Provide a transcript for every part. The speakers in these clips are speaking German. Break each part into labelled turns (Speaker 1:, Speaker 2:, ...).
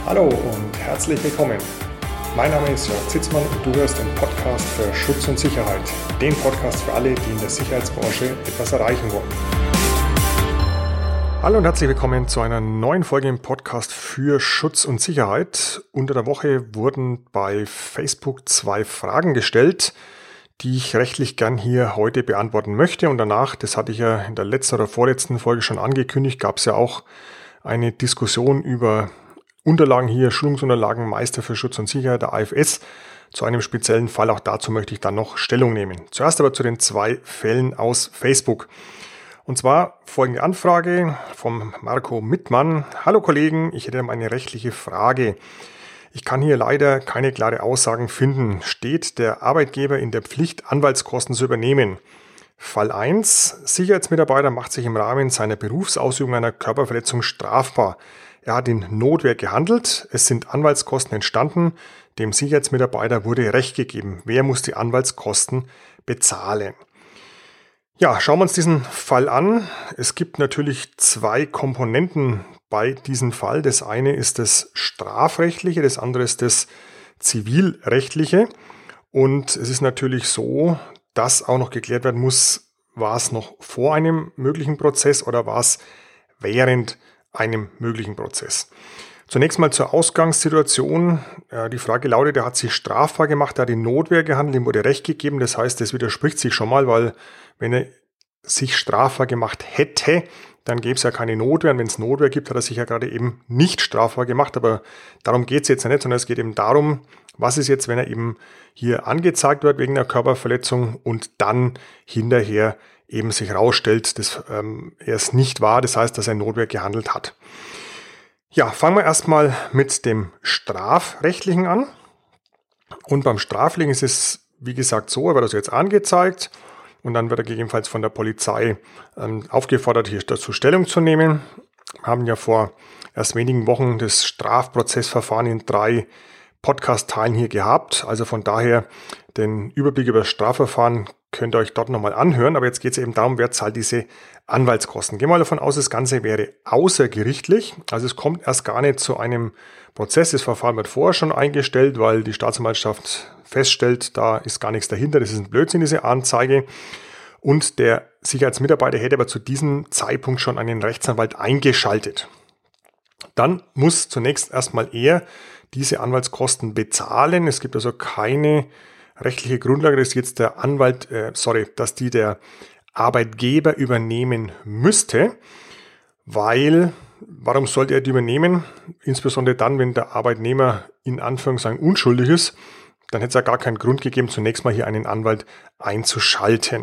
Speaker 1: Hallo und herzlich willkommen. Mein Name ist Jörg Zitzmann und du hörst den Podcast für Schutz und Sicherheit. Den Podcast für alle, die in der Sicherheitsbranche etwas erreichen wollen. Hallo und herzlich willkommen zu einer neuen Folge im Podcast für Schutz und Sicherheit. Unter der Woche wurden bei Facebook 2 Fragen gestellt, die ich rechtlich gern hier heute beantworten möchte. Und danach, das hatte ich ja in der letzten oder vorletzten Folge schon angekündigt, gab es ja auch eine Diskussion über Unterlagen hier, Schulungsunterlagen, Meister für Schutz und Sicherheit, der AFS, zu einem speziellen Fall. Auch dazu möchte ich dann noch Stellung nehmen. Zuerst aber zu den 2 Fällen aus Facebook. Und zwar folgende Anfrage vom Marco Mittmann. Hallo Kollegen, ich hätte mal eine rechtliche Frage. Ich kann hier leider keine klare Aussagen finden. Steht der Arbeitgeber in der Pflicht, Anwaltskosten zu übernehmen? Fall 1. Sicherheitsmitarbeiter macht sich im Rahmen seiner Berufsausübung einer Körperverletzung strafbar. Er hat in Notwehr gehandelt, es sind Anwaltskosten entstanden, dem Sicherheitsmitarbeiter wurde Recht gegeben. Wer muss die Anwaltskosten bezahlen? Ja, schauen wir uns diesen Fall an. Es gibt natürlich 2 Komponenten bei diesem Fall. Das eine ist das Strafrechtliche, das andere ist das Zivilrechtliche. Und es ist natürlich so, dass auch noch geklärt werden muss, war es noch vor einem möglichen Prozess oder war es während einem möglichen Prozess. Zunächst mal zur Ausgangssituation. Die Frage lautet, er hat sich strafbar gemacht, er hat in Notwehr gehandelt, ihm wurde Recht gegeben. Das heißt, das widerspricht sich schon mal, weil wenn er sich strafbar gemacht hätte, dann gäbe es ja keine Notwehr. Und wenn es Notwehr gibt, hat er sich ja gerade eben nicht strafbar gemacht. Aber darum geht es jetzt ja nicht, sondern es geht eben darum, was ist jetzt, wenn er eben hier angezeigt wird wegen einer Körperverletzung und dann hinterher eben sich rausstellt, dass er es nicht war. Das heißt, dass er in Notwehr gehandelt hat. Ja, fangen wir erstmal mit dem Strafrechtlichen an. Und beim Strafrechtlichen ist es, wie gesagt, so, er wird also jetzt angezeigt und dann wird er gegebenenfalls von der Polizei aufgefordert, hier dazu Stellung zu nehmen. Wir haben ja vor erst wenigen Wochen das Strafprozessverfahren in 3 Podcast-Teilen hier gehabt. Also von daher den Überblick über das Strafverfahren könnt ihr euch dort nochmal anhören. Aber jetzt geht es eben darum, wer zahlt diese Anwaltskosten. Gehen wir mal davon aus, das Ganze wäre außergerichtlich. Also es kommt erst gar nicht zu einem Prozess. Das Verfahren wird vorher schon eingestellt, weil die Staatsanwaltschaft feststellt, da ist gar nichts dahinter. Das ist ein Blödsinn, diese Anzeige. Und der Sicherheitsmitarbeiter hätte aber zu diesem Zeitpunkt schon einen Rechtsanwalt eingeschaltet. Dann muss zunächst erstmal er diese Anwaltskosten bezahlen. Es gibt also keine rechtliche Grundlage, dass jetzt der der Arbeitgeber übernehmen müsste, weil, warum sollte er die übernehmen? Insbesondere dann, wenn der Arbeitnehmer in Anführungszeichen unschuldig ist, dann hätte es ja gar keinen Grund gegeben, zunächst mal hier einen Anwalt einzuschalten.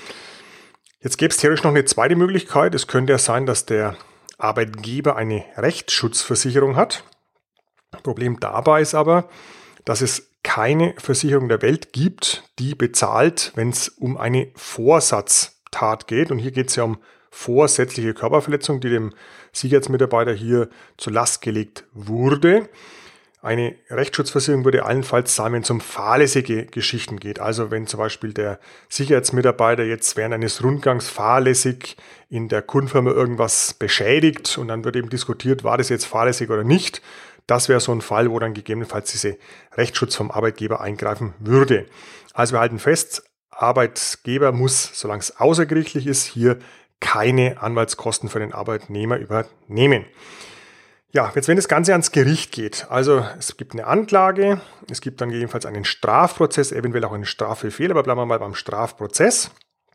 Speaker 1: Jetzt gäbe es theoretisch noch eine zweite Möglichkeit. Es könnte ja sein, dass der Arbeitgeber eine Rechtsschutzversicherung hat. Problem dabei ist aber, dass es keine Versicherung der Welt gibt, die bezahlt, wenn es um eine Vorsatztat geht. Und hier geht es ja um vorsätzliche Körperverletzung, die dem Sicherheitsmitarbeiter hier zur Last gelegt wurde. Eine Rechtsschutzversicherung würde allenfalls zahlen, wenn es um fahrlässige Geschichten geht. Also wenn zum Beispiel der Sicherheitsmitarbeiter jetzt während eines Rundgangs fahrlässig in der Kundenfirma irgendwas beschädigt und dann wird eben diskutiert, war das jetzt fahrlässig oder nicht. Das wäre so ein Fall, wo dann gegebenenfalls diese Rechtsschutz vom Arbeitgeber eingreifen würde. Also wir halten fest, Arbeitgeber muss, solange es außergerichtlich ist, hier keine Anwaltskosten für den Arbeitnehmer übernehmen. Ja, jetzt wenn das Ganze ans Gericht geht, also es gibt eine Anklage, es gibt dann gegebenenfalls einen Strafprozess, eventuell auch einen Strafbefehl, aber bleiben wir mal beim Strafprozess.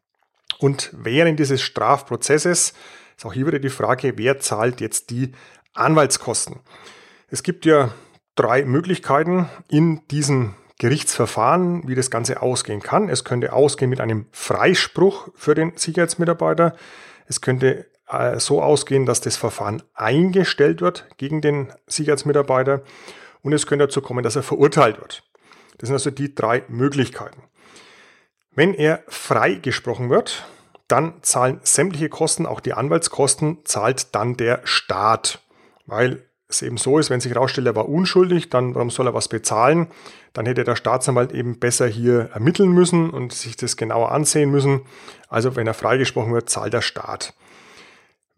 Speaker 1: Und während dieses Strafprozesses ist auch hier wieder die Frage, wer zahlt jetzt die Anwaltskosten? Es gibt ja 3 Möglichkeiten in diesem Gerichtsverfahren, wie das Ganze ausgehen kann. Es könnte ausgehen mit einem Freispruch für den Sicherheitsmitarbeiter. Es könnte so ausgehen, dass das Verfahren eingestellt wird gegen den Sicherheitsmitarbeiter. Und es könnte dazu kommen, dass er verurteilt wird. Das sind also die 3 Möglichkeiten. Wenn er freigesprochen wird, dann zahlen sämtliche Kosten, auch die Anwaltskosten, zahlt dann der Staat. Weil es eben so ist, wenn sich herausstellt, er war unschuldig, dann warum soll er was bezahlen? Dann hätte der Staatsanwalt eben besser hier ermitteln müssen und sich das genauer ansehen müssen. Also wenn er freigesprochen wird, zahlt der Staat.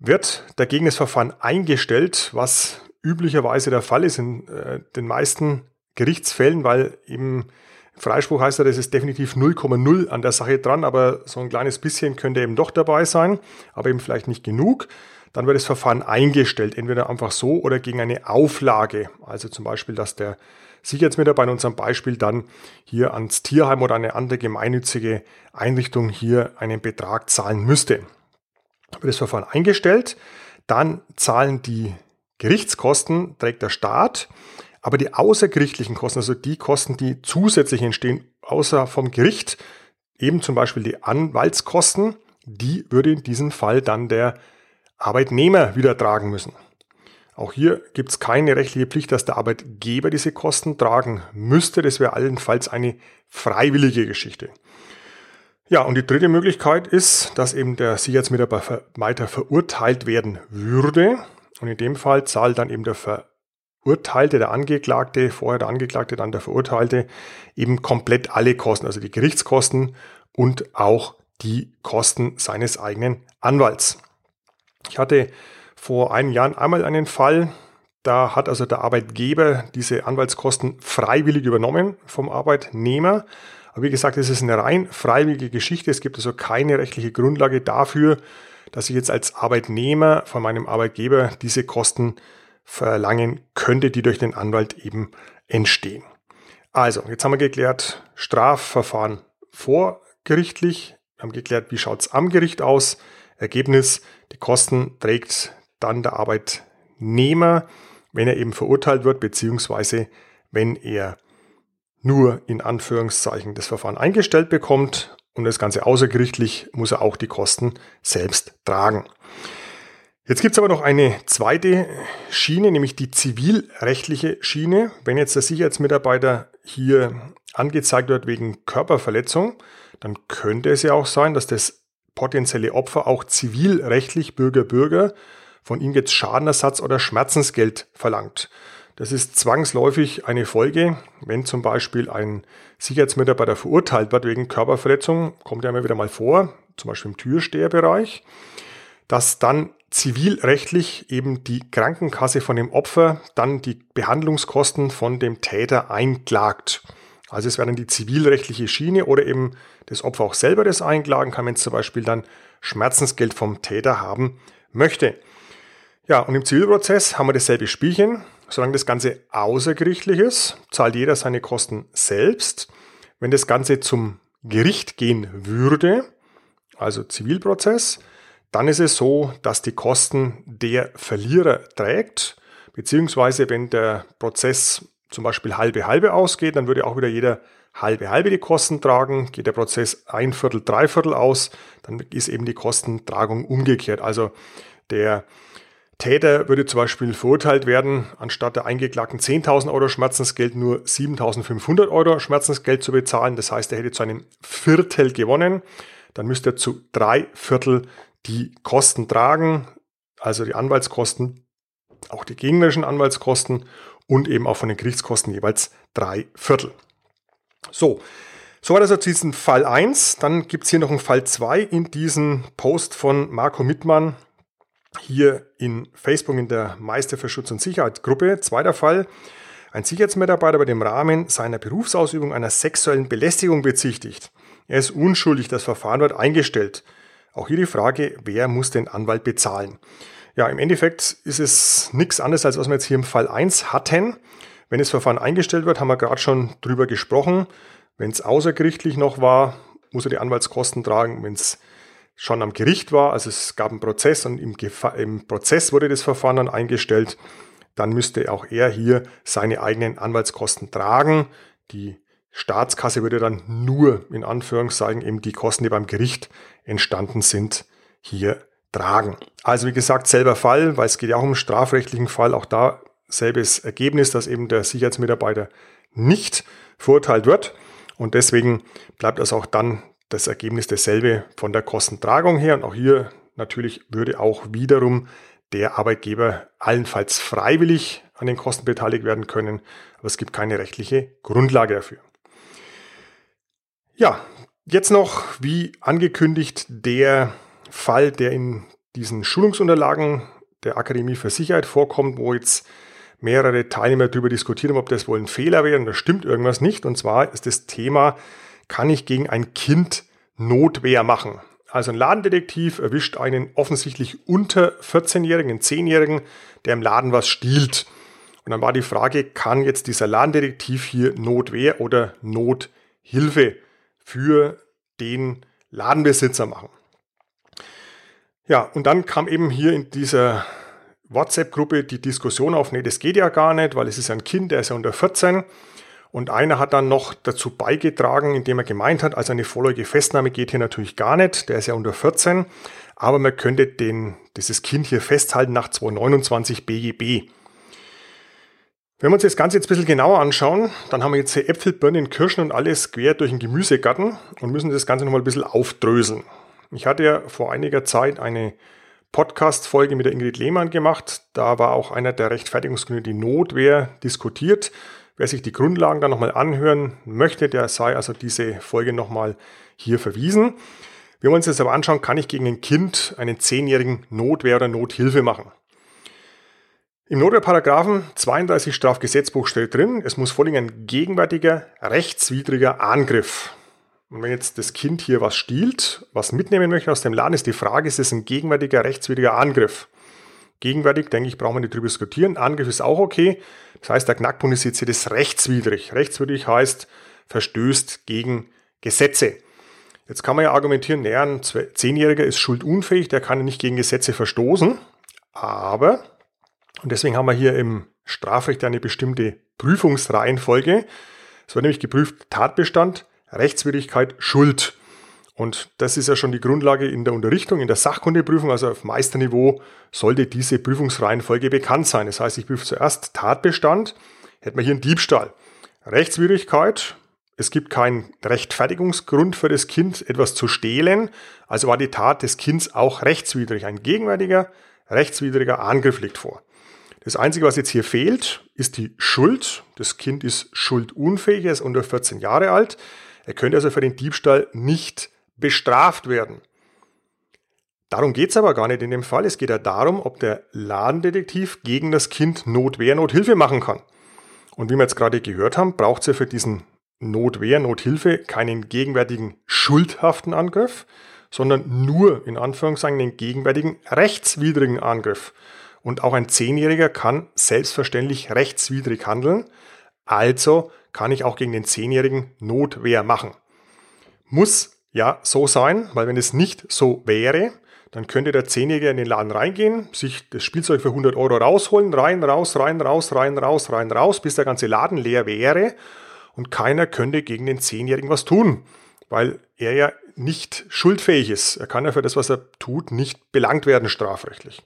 Speaker 1: Wird dagegen das Verfahren eingestellt, was üblicherweise der Fall ist in den meisten Gerichtsfällen, weil eben Freispruch heißt ja, das ist definitiv 0,0 an der Sache dran, aber so ein kleines bisschen könnte eben doch dabei sein, aber eben vielleicht nicht genug. Dann wird das Verfahren eingestellt, entweder einfach so oder gegen eine Auflage. Also zum Beispiel, dass der Sicherheitsmitarbeiter in unserem Beispiel dann hier ans Tierheim oder eine andere gemeinnützige Einrichtung hier einen Betrag zahlen müsste. Wird das Verfahren eingestellt, dann zahlen die Gerichtskosten, trägt der Staat, aber die außergerichtlichen Kosten, also die Kosten, die zusätzlich entstehen, außer vom Gericht, eben zum Beispiel die Anwaltskosten, die würde in diesem Fall dann der Arbeitnehmer wieder tragen müssen. Auch hier gibt es keine rechtliche Pflicht, dass der Arbeitgeber diese Kosten tragen müsste. Das wäre allenfalls eine freiwillige Geschichte. Ja, und die dritte Möglichkeit ist, dass eben der Sicherheitsmitarbeiter verurteilt werden würde. Und in dem Fall zahlt dann eben der Verurteilte, der Angeklagte, vorher der Angeklagte, dann der Verurteilte, eben komplett alle Kosten, also die Gerichtskosten und auch die Kosten seines eigenen Anwalts. Ich hatte vor einigen Jahren einmal einen Fall, da hat also der Arbeitgeber diese Anwaltskosten freiwillig übernommen vom Arbeitnehmer. Aber wie gesagt, es ist eine rein freiwillige Geschichte. Es gibt also keine rechtliche Grundlage dafür, dass ich jetzt als Arbeitnehmer von meinem Arbeitgeber diese Kosten verlangen könnte, die durch den Anwalt eben entstehen. Also, jetzt haben wir geklärt, Strafverfahren vorgerichtlich. Wir haben geklärt, wie schaut es am Gericht aus. Ergebnis, die Kosten trägt dann der Arbeitnehmer, wenn er eben verurteilt wird, beziehungsweise wenn er nur in Anführungszeichen das Verfahren eingestellt bekommt und das Ganze außergerichtlich, muss er auch die Kosten selbst tragen. Jetzt gibt es aber noch eine zweite Schiene, nämlich die zivilrechtliche Schiene. Wenn jetzt der Sicherheitsmitarbeiter hier angezeigt wird wegen Körperverletzung, dann könnte es ja auch sein, dass das potenzielle Opfer auch zivilrechtlich Bürger von ihm jetzt Schadenersatz oder Schmerzensgeld verlangt. Das ist zwangsläufig eine Folge, wenn zum Beispiel ein Sicherheitsmitarbeiter verurteilt wird wegen Körperverletzung, kommt ja immer wieder mal vor, zum Beispiel im Türsteherbereich, dass dann zivilrechtlich eben die Krankenkasse von dem Opfer dann die Behandlungskosten von dem Täter einklagt. Also es wäre dann die zivilrechtliche Schiene oder eben das Opfer auch selber das einklagen kann, wenn es zum Beispiel dann Schmerzensgeld vom Täter haben möchte. Ja, und im Zivilprozess haben wir dasselbe Spielchen. Solange das Ganze außergerichtlich ist, zahlt jeder seine Kosten selbst. Wenn das Ganze zum Gericht gehen würde, also Zivilprozess, dann ist es so, dass die Kosten der Verlierer trägt, beziehungsweise wenn der Prozess zum Beispiel halbe ausgeht, dann würde auch wieder jeder halbe die Kosten tragen. Geht der Prozess 1/4, 3/4 aus, dann ist eben die Kostentragung umgekehrt. Also der Täter würde zum Beispiel verurteilt werden, anstatt der Eingeklagten 10.000 Euro Schmerzensgeld nur 7.500 Euro Schmerzensgeld zu bezahlen. Das heißt, er hätte zu einem Viertel gewonnen. Dann müsste er zu 3/4 die Kosten tragen, also die Anwaltskosten, auch die gegnerischen Anwaltskosten und eben auch von den Gerichtskosten jeweils 3/4. So war das jetzt diesen Fall 1. Dann gibt es hier noch einen Fall 2 in diesem Post von Marco Mittmann. Hier in Facebook in der Meister für Schutz und Sicherheit Gruppe. Zweiter Fall. Ein Sicherheitsmitarbeiter wird im Rahmen seiner Berufsausübung einer sexuellen Belästigung bezichtigt. Er ist unschuldig, das Verfahren wird eingestellt. Auch hier die Frage, wer muss den Anwalt bezahlen? Ja, im Endeffekt ist es nichts anderes, als was wir jetzt hier im Fall 1 hatten. Wenn das Verfahren eingestellt wird, haben wir gerade schon drüber gesprochen. Wenn es außergerichtlich noch war, muss er die Anwaltskosten tragen. Wenn es schon am Gericht war, also es gab einen Prozess und im Prozess wurde das Verfahren dann eingestellt, dann müsste auch er hier seine eigenen Anwaltskosten tragen. Die Staatskasse würde dann nur, in Anführungszeichen, eben die Kosten, die beim Gericht entstanden sind, hier tragen. Also wie gesagt, selber Fall, weil es geht ja auch um einen strafrechtlichen Fall, auch da selbes Ergebnis, dass eben der Sicherheitsmitarbeiter nicht verurteilt wird und deswegen bleibt also auch dann das Ergebnis dasselbe von der Kostentragung her. Und auch hier natürlich würde auch wiederum der Arbeitgeber allenfalls freiwillig an den Kosten beteiligt werden können, aber es gibt keine rechtliche Grundlage dafür. Ja, jetzt noch, wie angekündigt, der Fall, der in diesen Schulungsunterlagen der Akademie für Sicherheit vorkommt, wo jetzt mehrere Teilnehmer darüber diskutieren, ob das wohl ein Fehler wäre und da stimmt irgendwas nicht. Und zwar ist das Thema, kann ich gegen ein Kind Notwehr machen? Also ein Ladendetektiv erwischt einen offensichtlich unter 14-Jährigen, einen 10-Jährigen, der im Laden was stiehlt. Und dann war die Frage, kann jetzt dieser Ladendetektiv hier Notwehr oder Nothilfe für den Ladenbesitzer machen? Ja, und dann kam eben hier in dieser WhatsApp-Gruppe die Diskussion auf, nee, das geht ja gar nicht, weil es ist ein Kind, der ist ja unter 14. Und einer hat dann noch dazu beigetragen, indem er gemeint hat, also eine vorläufige Festnahme geht hier natürlich gar nicht, der ist ja unter 14, aber man könnte dieses Kind hier festhalten nach 229 BGB. Wenn wir uns das Ganze jetzt ein bisschen genauer anschauen, dann haben wir jetzt hier Äpfel, Birnen, Kirschen und alles quer durch den Gemüsegarten und müssen das Ganze nochmal ein bisschen aufdröseln. Ich hatte ja vor einiger Zeit eine Podcast-Folge mit der Ingrid Lehmann gemacht. Da war auch einer der Rechtfertigungsgründe, die Notwehr, diskutiert. Wer sich die Grundlagen dann nochmal anhören möchte, der sei also diese Folge nochmal hier verwiesen. Wir wollen uns jetzt aber anschauen, kann ich gegen ein Kind, einen 10-jährigen Notwehr oder Nothilfe machen? Im Notwehrparagraphen 32 Strafgesetzbuch steht drin, es muss vorliegen ein gegenwärtiger, rechtswidriger Angriff. Und wenn jetzt das Kind hier was stiehlt, was mitnehmen möchte aus dem Laden, ist die Frage, ist es ein gegenwärtiger, rechtswidriger Angriff? Gegenwärtig, denke ich, brauchen wir nicht drüber diskutieren. Angriff ist auch okay. Das heißt, der Knackpunkt ist jetzt hier das rechtswidrig. Rechtswidrig heißt, verstößt gegen Gesetze. Jetzt kann man ja argumentieren, naja, ein 10-Jähriger ist schuldunfähig, der kann nicht gegen Gesetze verstoßen. Aber, und deswegen haben wir hier im Strafrecht eine bestimmte Prüfungsreihenfolge. Es wird nämlich geprüft, Tatbestand, Rechtswidrigkeit, Schuld. Und das ist ja schon die Grundlage in der Unterrichtung, in der Sachkundeprüfung, also auf Meisterniveau sollte diese Prüfungsreihenfolge bekannt sein. Das heißt, ich prüfe zuerst Tatbestand, hätten wir hier einen Diebstahl. Rechtswidrigkeit, es gibt keinen Rechtfertigungsgrund für das Kind, etwas zu stehlen, also war die Tat des Kindes auch rechtswidrig. Ein gegenwärtiger, rechtswidriger Angriff liegt vor. Das Einzige, was jetzt hier fehlt, ist die Schuld. Das Kind ist schuldunfähig, er ist unter 14 Jahre alt. Er könnte also für den Diebstahl nicht bestraft werden. Darum geht es aber gar nicht in dem Fall. Es geht ja darum, ob der Ladendetektiv gegen das Kind Notwehr, Nothilfe machen kann. Und wie wir jetzt gerade gehört haben, braucht es ja für diesen Notwehr, Nothilfe keinen gegenwärtigen schuldhaften Angriff, sondern nur in Anführungszeichen den gegenwärtigen rechtswidrigen Angriff. Und auch ein 10-Jähriger kann selbstverständlich rechtswidrig handeln. Also kann ich auch gegen den 10-Jährigen Notwehr machen. Muss ja so sein, weil wenn es nicht so wäre, dann könnte der 10-Jährige in den Laden reingehen, sich das Spielzeug für 100 Euro rausholen, rein, raus, bis der ganze Laden leer wäre und keiner könnte gegen den 10-Jährigen was tun, weil er ja nicht schuldfähig ist. Er kann ja für das, was er tut, nicht belangt werden strafrechtlich.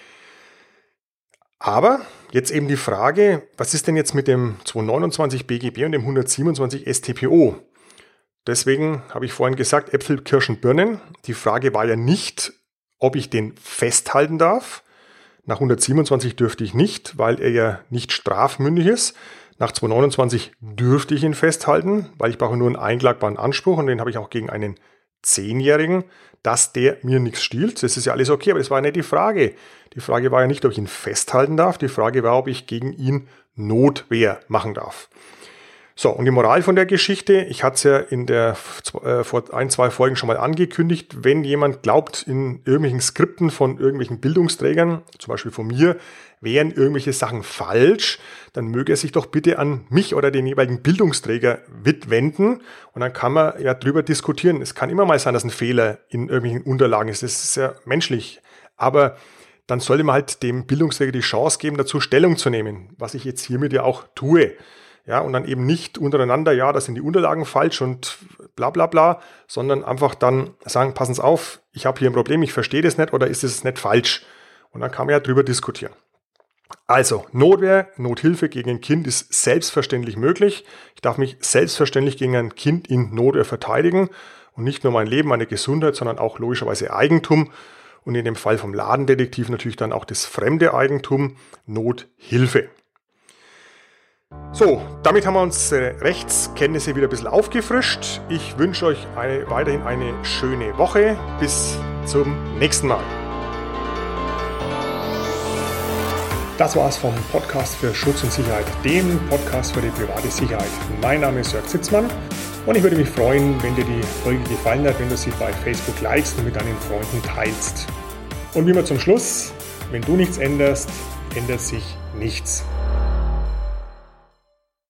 Speaker 1: Aber jetzt eben die Frage, was ist denn jetzt mit dem 229 BGB und dem 127 StPO? Deswegen habe ich vorhin gesagt, Äpfel, Kirschen, Birnen. Die Frage war ja nicht, ob ich den festhalten darf. Nach 127 dürfte ich nicht, weil er ja nicht strafmündig ist. Nach 229 dürfte ich ihn festhalten, weil ich brauche nur einen einklagbaren Anspruch und den habe ich auch gegen einen 10-Jährigen, dass der mir nichts stiehlt. Das ist ja alles okay, aber das war ja nicht die Frage. Die Frage war ja nicht, ob ich ihn festhalten darf. Die Frage war, ob ich gegen ihn Notwehr machen darf. So, und die Moral von der Geschichte, ich hatte es ja vor 1-2 Folgen schon mal angekündigt, wenn jemand glaubt, in irgendwelchen Skripten von irgendwelchen Bildungsträgern, zum Beispiel von mir, wären irgendwelche Sachen falsch, dann möge er sich doch bitte an mich oder den jeweiligen Bildungsträger wenden und dann kann man ja drüber diskutieren. Es kann immer mal sein, dass ein Fehler in irgendwelchen Unterlagen ist, das ist ja menschlich, aber dann sollte man halt dem Bildungsträger die Chance geben, dazu Stellung zu nehmen, was ich jetzt hiermit ja auch tue. Ja, und dann eben nicht untereinander, ja, das sind die Unterlagen falsch und bla bla bla, sondern einfach dann sagen, passen Sie auf, ich habe hier ein Problem, ich verstehe das nicht oder ist es nicht falsch? Und dann kann man ja drüber diskutieren. Also, Notwehr, Nothilfe gegen ein Kind ist selbstverständlich möglich. Ich darf mich selbstverständlich gegen ein Kind in Notwehr verteidigen und nicht nur mein Leben, meine Gesundheit, sondern auch logischerweise Eigentum und in dem Fall vom Ladendetektiv natürlich dann auch das fremde Eigentum, Nothilfe. So, damit haben wir unsere Rechtskenntnisse wieder ein bisschen aufgefrischt. Ich wünsche euch weiterhin eine schöne Woche. Bis zum nächsten Mal. Das war's vom Podcast für Schutz und Sicherheit, dem Podcast für die private Sicherheit. Mein Name ist Jörg Zitzmann und ich würde mich freuen, wenn dir die Folge gefallen hat, wenn du sie bei Facebook likest und mit deinen Freunden teilst. Und wie immer zum Schluss, wenn du nichts änderst, ändert sich nichts.